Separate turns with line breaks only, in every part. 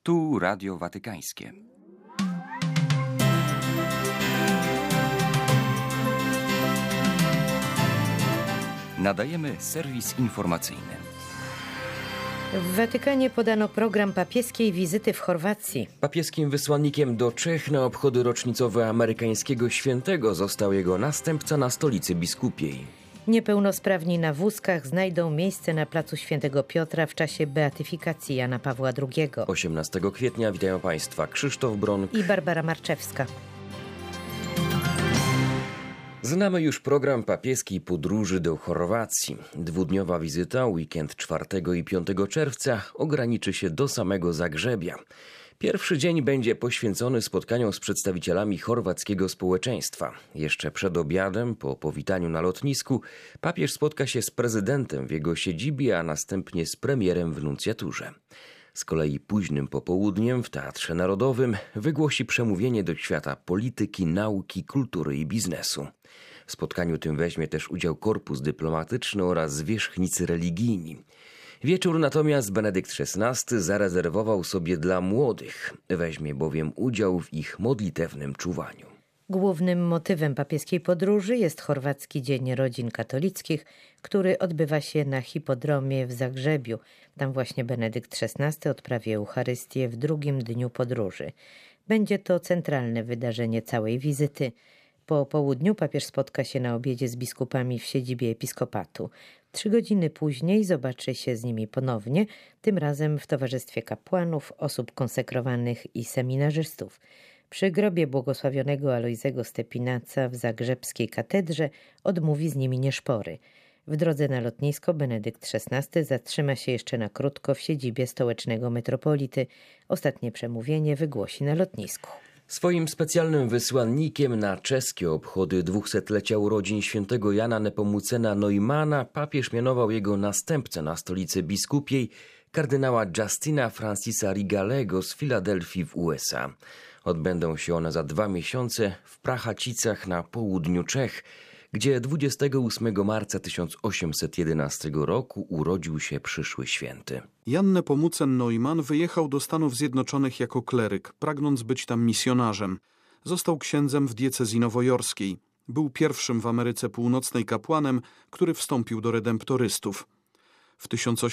Tu Radio Watykańskie. Nadajemy serwis informacyjny.
W Watykanie podano program papieskiej wizyty w Chorwacji.
Papieskim wysłannikiem do Czech na obchody rocznicowe amerykańskiego świętego został jego następca na stolicy biskupiej.
Niepełnosprawni na wózkach znajdą miejsce na placu Świętego Piotra w czasie beatyfikacji Jana Pawła II.
18 kwietnia witają Państwa Krzysztof Bronk
i Barbara Marczewska.
Znamy już program papieskiej podróży do Chorwacji. Dwudniowa wizyta, weekend 4 i 5 czerwca, ograniczy się do samego Zagrzebia. Pierwszy dzień będzie poświęcony spotkaniom z przedstawicielami chorwackiego społeczeństwa. Jeszcze przed obiadem, po powitaniu na lotnisku, papież spotka się z prezydentem w jego siedzibie, a następnie z premierem w nuncjaturze. Z kolei późnym popołudniem w Teatrze Narodowym wygłosi przemówienie do świata polityki, nauki, kultury i biznesu. W spotkaniu tym weźmie też udział korpus dyplomatyczny oraz zwierzchnicy religijni. Wieczór natomiast Benedykt XVI zarezerwował sobie dla młodych. Weźmie bowiem udział w ich modlitewnym czuwaniu.
Głównym motywem papieskiej podróży jest Chorwacki Dzień Rodzin Katolickich, który odbywa się na hipodromie w Zagrzebiu. Tam właśnie Benedykt XVI odprawi Eucharystię w drugim dniu podróży. Będzie to centralne wydarzenie całej wizyty. Po południu papież spotka się na obiedzie z biskupami w siedzibie episkopatu. 3 godziny później zobaczy się z nimi ponownie, tym razem w towarzystwie kapłanów, osób konsekrowanych i seminarzystów. Przy grobie błogosławionego Alojzego Stepinaca w zagrzebskiej katedrze odmówi z nimi nieszpory. W drodze na lotnisko Benedykt XVI zatrzyma się jeszcze na krótko w siedzibie stołecznego metropolity. Ostatnie przemówienie wygłosi na lotnisku.
Swoim specjalnym wysłannikiem na czeskie obchody 200-lecia urodzin świętego Jana Nepomucena Neumana papież mianował jego następcę na stolicy biskupiej, kardynała Justina Francisa Rigalego z Filadelfii w USA. Odbędą się one za 2 miesiące w Prachacicach na południu Czech, gdzie 28 marca 1811 roku urodził się przyszły święty.
Jan Nepomucen Neumann wyjechał do Stanów Zjednoczonych jako kleryk, pragnąc być tam misjonarzem. Został księdzem w diecezji nowojorskiej. Był pierwszym w Ameryce Północnej kapłanem, który wstąpił do redemptorystów. W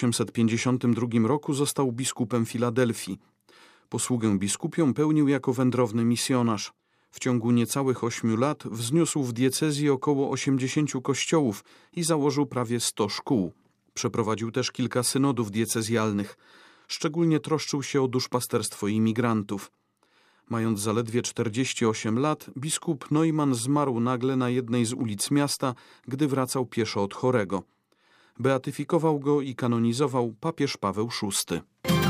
1852 roku został biskupem Filadelfii. Posługę biskupią pełnił jako wędrowny misjonarz. W ciągu niecałych 8 lat wzniósł w diecezji około 80 kościołów i założył prawie 100 szkół. Przeprowadził też kilka synodów diecezjalnych. Szczególnie troszczył się o duszpasterstwo imigrantów. Mając zaledwie 48 lat, biskup Neumann zmarł nagle na jednej z ulic miasta, gdy wracał pieszo od chorego. Beatyfikował go i kanonizował papież Paweł VI.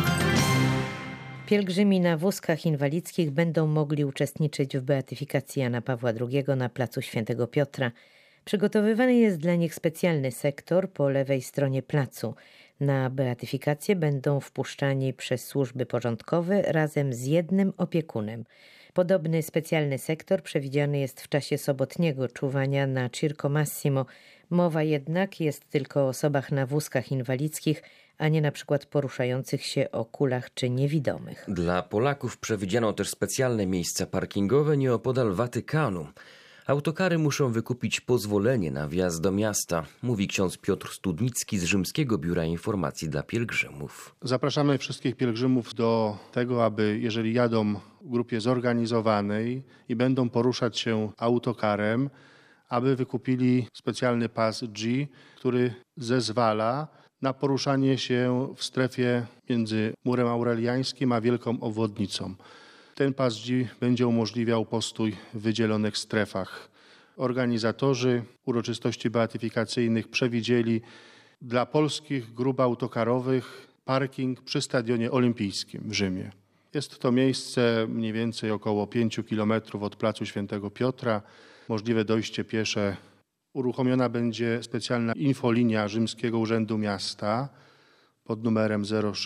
Pielgrzymi na wózkach inwalidzkich będą mogli uczestniczyć w beatyfikacji Jana Pawła II na placu Świętego Piotra. Przygotowywany jest dla nich specjalny sektor po lewej stronie placu. Na beatyfikację będą wpuszczani przez służby porządkowe razem z jednym opiekunem. Podobny specjalny sektor przewidziany jest w czasie sobotniego czuwania na Circo Massimo. Mowa jednak jest tylko o osobach na wózkach inwalidzkich, a nie na przykład poruszających się o kulach czy niewidomych.
Dla Polaków przewidziano też specjalne miejsca parkingowe nieopodal Watykanu. Autokary muszą wykupić pozwolenie na wjazd do miasta, mówi ksiądz Piotr Studnicki z Rzymskiego Biura Informacji dla Pielgrzymów.
Zapraszamy wszystkich pielgrzymów do tego, aby jeżeli jadą w grupie zorganizowanej i będą poruszać się autokarem, aby wykupili specjalny pas G, który zezwala na poruszanie się w strefie między Murem Aureliańskim a Wielką Obwodnicą. Ten pas G będzie umożliwiał postój w wydzielonych strefach. Organizatorzy uroczystości beatyfikacyjnych przewidzieli dla polskich grup autokarowych parking przy Stadionie Olimpijskim w Rzymie. Jest to miejsce mniej więcej około 5 km od placu Świętego Piotra. Możliwe dojście piesze. Uruchomiona będzie specjalna infolinia Rzymskiego Urzędu Miasta pod numerem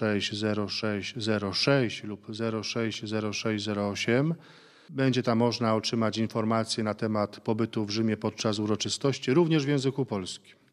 060606 lub 060608. Będzie tam można otrzymać informacje na temat pobytu w Rzymie podczas uroczystości, również w języku polskim.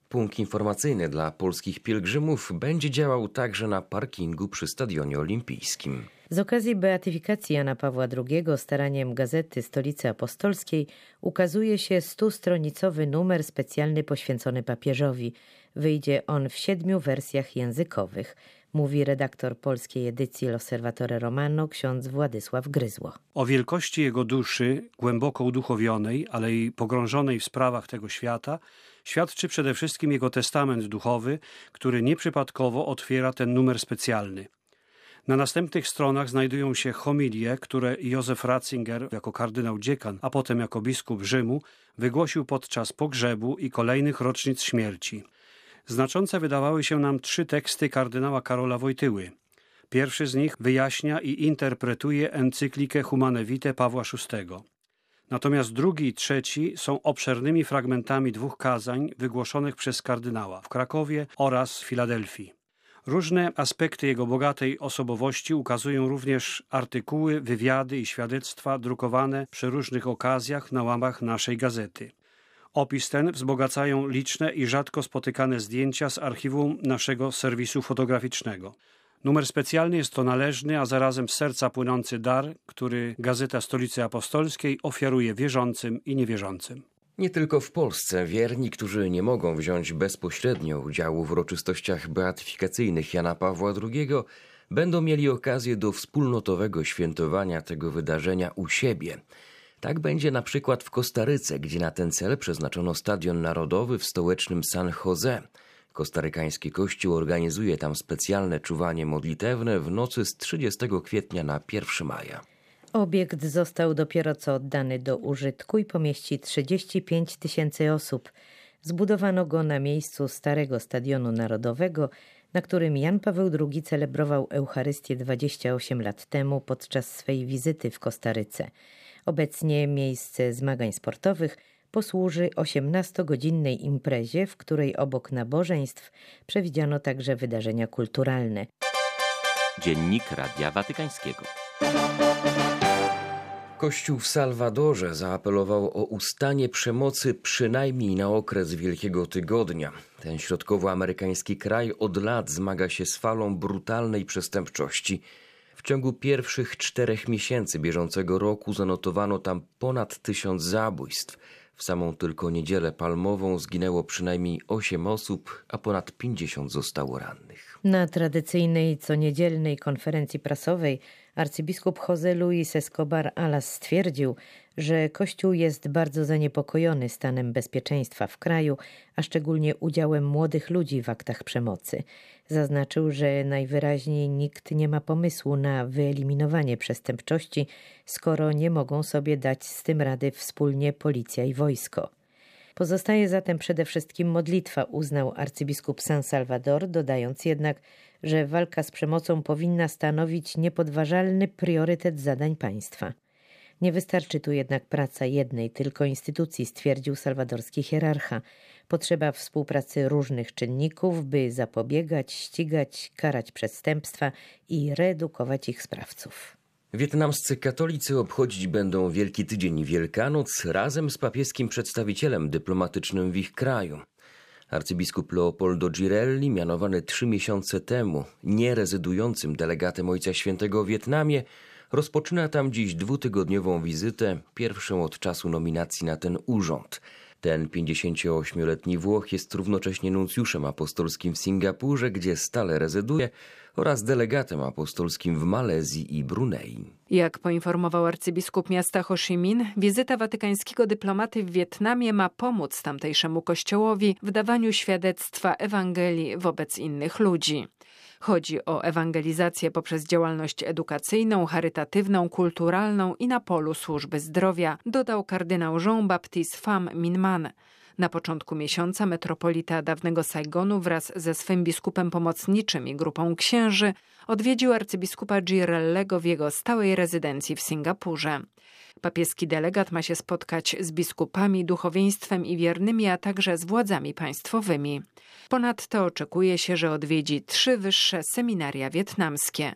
Punkt informacyjny dla polskich pielgrzymów będzie działał także na parkingu przy Stadionie Olimpijskim.
Z okazji beatyfikacji Jana Pawła II staraniem Gazety Stolicy Apostolskiej ukazuje się 100-stronicowy numer specjalny poświęcony papieżowi. Wyjdzie on w 7 wersjach językowych, mówi redaktor polskiej edycji L'Osservatore Romano ksiądz Władysław Gryzło.
O wielkości jego duszy, głęboko uduchowionej, ale i pogrążonej w sprawach tego świata, świadczy przede wszystkim jego testament duchowy, który nieprzypadkowo otwiera ten numer specjalny. Na następnych stronach znajdują się homilie, które Józef Ratzinger jako kardynał dziekan, a potem jako biskup Rzymu wygłosił podczas pogrzebu i kolejnych rocznic śmierci. Znaczące wydawały się nam 3 teksty kardynała Karola Wojtyły. Pierwszy z nich wyjaśnia i interpretuje encyklikę Humane Vitae Pawła VI. Natomiast drugi i trzeci są obszernymi fragmentami 2 kazań wygłoszonych przez kardynała w Krakowie oraz w Filadelfii. Różne aspekty jego bogatej osobowości ukazują również artykuły, wywiady i świadectwa drukowane przy różnych okazjach na łamach naszej gazety. Opis ten wzbogacają liczne i rzadko spotykane zdjęcia z archiwum naszego serwisu fotograficznego. Numer specjalny jest to należny, a zarazem z serca płynący dar, który Gazeta Stolicy Apostolskiej ofiaruje wierzącym i niewierzącym.
Nie tylko w Polsce wierni, którzy nie mogą wziąć bezpośrednio udziału w uroczystościach beatyfikacyjnych Jana Pawła II, będą mieli okazję do wspólnotowego świętowania tego wydarzenia u siebie. Tak będzie na przykład w Kostaryce, gdzie na ten cel przeznaczono Stadion Narodowy w stołecznym San Jose. Kostarykański kościół organizuje tam specjalne czuwanie modlitewne w nocy z 30 kwietnia na 1 maja.
Obiekt został dopiero co oddany do użytku i pomieści 35 000 osób. Zbudowano go na miejscu starego Stadionu Narodowego, na którym Jan Paweł II celebrował Eucharystię 28 lat temu podczas swej wizyty w Kostaryce. Obecnie miejsce zmagań sportowych posłuży 18-godzinnej imprezie, w której obok nabożeństw przewidziano także wydarzenia kulturalne.
Dziennik Radia Watykańskiego.
Kościół w Salwadorze zaapelował o ustanie przemocy przynajmniej na okres Wielkiego Tygodnia. Ten środkowoamerykański kraj od lat zmaga się z falą brutalnej przestępczości. W ciągu pierwszych 4 miesięcy bieżącego roku zanotowano tam ponad 1000 zabójstw. W samą tylko Niedzielę Palmową zginęło przynajmniej 8 osób, a ponad 50 zostało rannych.
Na tradycyjnej coniedzielnej konferencji prasowej arcybiskup José Luis Escobar Alas stwierdził, że Kościół jest bardzo zaniepokojony stanem bezpieczeństwa w kraju, a szczególnie udziałem młodych ludzi w aktach przemocy. Zaznaczył, że najwyraźniej nikt nie ma pomysłu na wyeliminowanie przestępczości, skoro nie mogą sobie dać z tym rady wspólnie policja i wojsko. Pozostaje zatem przede wszystkim modlitwa, uznał arcybiskup San Salvador, dodając jednak, że walka z przemocą powinna stanowić niepodważalny priorytet zadań państwa. Nie wystarczy tu jednak praca jednej tylko instytucji, stwierdził salwadorski hierarcha. Potrzeba współpracy różnych czynników, by zapobiegać, ścigać, karać przestępstwa i reedukować ich sprawców.
Wietnamscy katolicy obchodzić będą Wielki Tydzień Wielkanoc razem z papieskim przedstawicielem dyplomatycznym w ich kraju. Arcybiskup Leopoldo Girelli, mianowany 3 miesiące temu nierezydującym delegatem Ojca Świętego w Wietnamie, rozpoczyna tam dziś 2-tygodniową wizytę, pierwszą od czasu nominacji na ten urząd. Ten 58-letni Włoch jest równocześnie nuncjuszem apostolskim w Singapurze, gdzie stale rezyduje, oraz delegatem apostolskim w Malezji i Brunei.
Jak poinformował arcybiskup miasta Ho Chi Minh, wizyta watykańskiego dyplomaty w Wietnamie ma pomóc tamtejszemu kościołowi w dawaniu świadectwa Ewangelii wobec innych ludzi. Chodzi o ewangelizację poprzez działalność edukacyjną, charytatywną, kulturalną i na polu służby zdrowia, dodał kardynał Jean-Baptiste Pham Minh Man. Na początku miesiąca metropolita dawnego Saigonu wraz ze swym biskupem pomocniczym i grupą księży odwiedził arcybiskupa Girellego w jego stałej rezydencji w Singapurze. Papieski delegat ma się spotkać z biskupami, duchowieństwem i wiernymi, a także z władzami państwowymi. Ponadto oczekuje się, że odwiedzi 3 wyższe seminaria wietnamskie.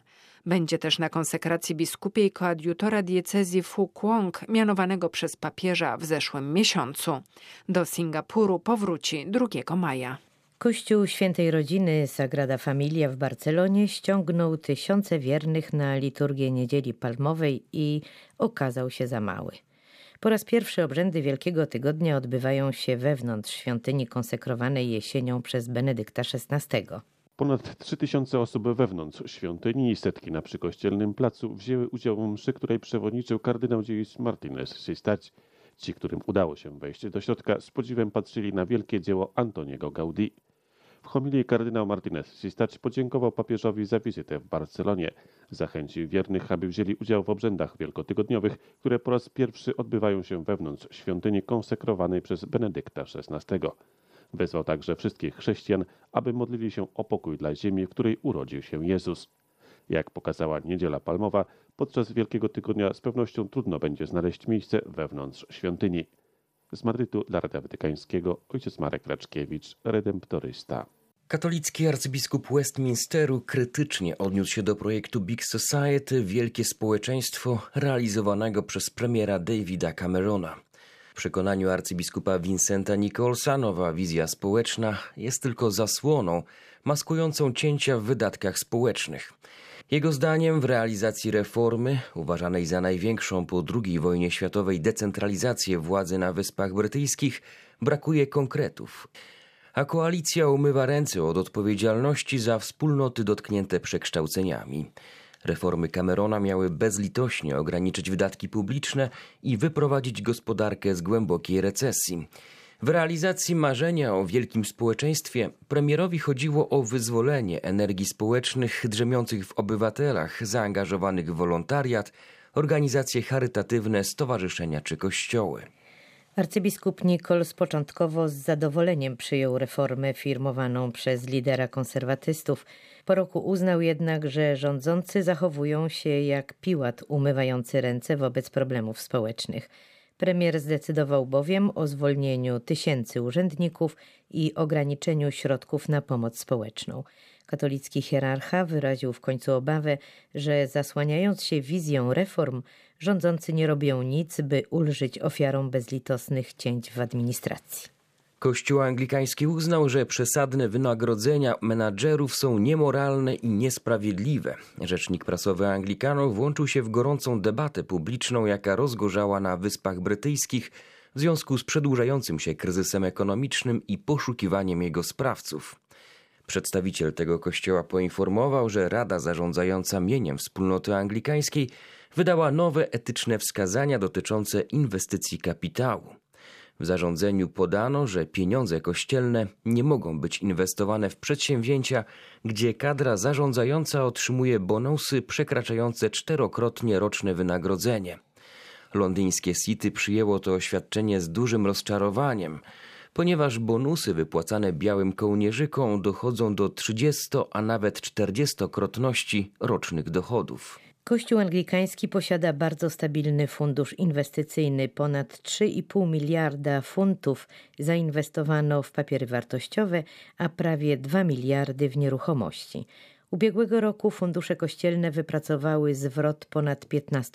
Będzie też na konsekracji biskupiej koadjutora diecezji Fukuoka, mianowanego przez papieża w zeszłym miesiącu. Do Singapuru powróci 2 maja.
Kościół Świętej Rodziny Sagrada Familia w Barcelonie ściągnął tysiące wiernych na liturgię Niedzieli Palmowej i okazał się za mały. Po raz pierwszy obrzędy Wielkiego Tygodnia odbywają się wewnątrz świątyni konsekrowanej jesienią przez Benedykta XVI.
Ponad 3000 osób wewnątrz świątyni i setki na przykościelnym placu wzięły udział w mszy, której przewodniczył kardynał Lluís Martínez Siscach. Ci, którym udało się wejść do środka, z podziwem patrzyli na wielkie dzieło Antoniego Gaudí. W homilii kardynał Martínez Siscach podziękował papieżowi za wizytę w Barcelonie. Zachęcił wiernych, aby wzięli udział w obrzędach wielkotygodniowych, które po raz pierwszy odbywają się wewnątrz świątyni konsekrowanej przez Benedykta XVI. Wezwał także wszystkich chrześcijan, aby modlili się o pokój dla ziemi, w której urodził się Jezus. Jak pokazała Niedziela Palmowa, podczas Wielkiego Tygodnia z pewnością trudno będzie znaleźć miejsce wewnątrz świątyni. Z Madrytu dla Radia Watykańskiego ojciec Marek Raczkiewicz, redemptorysta.
Katolicki arcybiskup Westminsteru krytycznie odniósł się do projektu Big Society, Wielkie Społeczeństwo, realizowanego przez premiera Davida Camerona. W przekonaniu arcybiskupa Vincenta Nicholsa nowa wizja społeczna jest tylko zasłoną maskującą cięcia w wydatkach społecznych. Jego zdaniem w realizacji reformy, uważanej za największą po II wojnie światowej decentralizację władzy na Wyspach Brytyjskich, brakuje konkretów. A koalicja umywa ręce od odpowiedzialności za wspólnoty dotknięte przekształceniami. Reformy Camerona miały bezlitośnie ograniczyć wydatki publiczne i wyprowadzić gospodarkę z głębokiej recesji. W realizacji marzenia o wielkim społeczeństwie premierowi chodziło o wyzwolenie energii społecznych drzemiących w obywatelach, zaangażowanych w wolontariat, organizacje charytatywne, stowarzyszenia czy kościoły.
Arcybiskup Nichols początkowo z zadowoleniem przyjął reformę firmowaną przez lidera konserwatystów. Po roku uznał jednak, że rządzący zachowują się jak Piłat umywający ręce wobec problemów społecznych. Premier zdecydował bowiem o zwolnieniu tysięcy urzędników i ograniczeniu środków na pomoc społeczną. Katolicki hierarcha wyraził w końcu obawę, że zasłaniając się wizją reform, rządzący nie robią nic, by ulżyć ofiarom bezlitosnych cięć w administracji.
Kościół anglikański uznał, że przesadne wynagrodzenia menadżerów są niemoralne i niesprawiedliwe. Rzecznik prasowy Anglikanów włączył się w gorącą debatę publiczną, jaka rozgorzała na Wyspach Brytyjskich w związku z przedłużającym się kryzysem ekonomicznym i poszukiwaniem jego sprawców. Przedstawiciel tego kościoła poinformował, że Rada Zarządzająca Mieniem Wspólnoty Anglikańskiej wydała nowe etyczne wskazania dotyczące inwestycji kapitału. W zarządzeniu podano, że pieniądze kościelne nie mogą być inwestowane w przedsięwzięcia, gdzie kadra zarządzająca otrzymuje bonusy przekraczające 4-krotnie roczne wynagrodzenie. Londyńskie City przyjęło to oświadczenie z dużym rozczarowaniem, ponieważ bonusy wypłacane białym kołnierzykom dochodzą do 30, a nawet 40-krotności rocznych dochodów.
Kościół anglikański posiada bardzo stabilny fundusz inwestycyjny. Ponad 3,5 miliarda funtów zainwestowano w papiery wartościowe, a prawie 2 miliardy w nieruchomości. Ubiegłego roku fundusze kościelne wypracowały zwrot ponad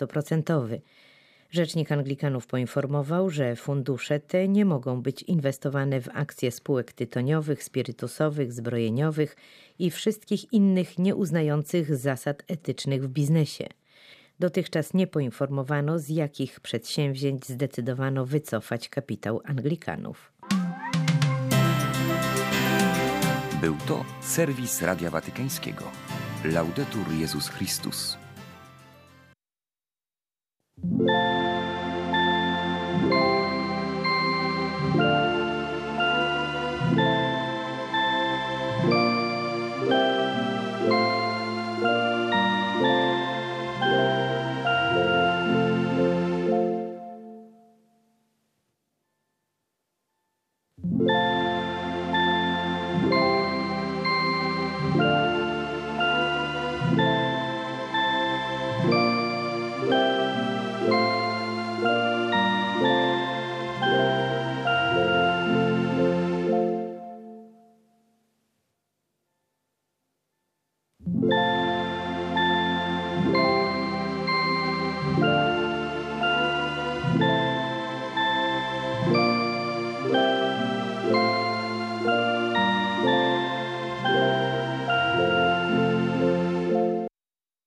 15%. Rzecznik Anglikanów poinformował, że fundusze te nie mogą być inwestowane w akcje spółek tytoniowych, spirytusowych, zbrojeniowych i wszystkich innych nieuznających zasad etycznych w biznesie. Dotychczas nie poinformowano, z jakich przedsięwzięć zdecydowano wycofać kapitał Anglikanów.
Był to serwis Radia Watykańskiego. Laudetur Jezus Chrystus.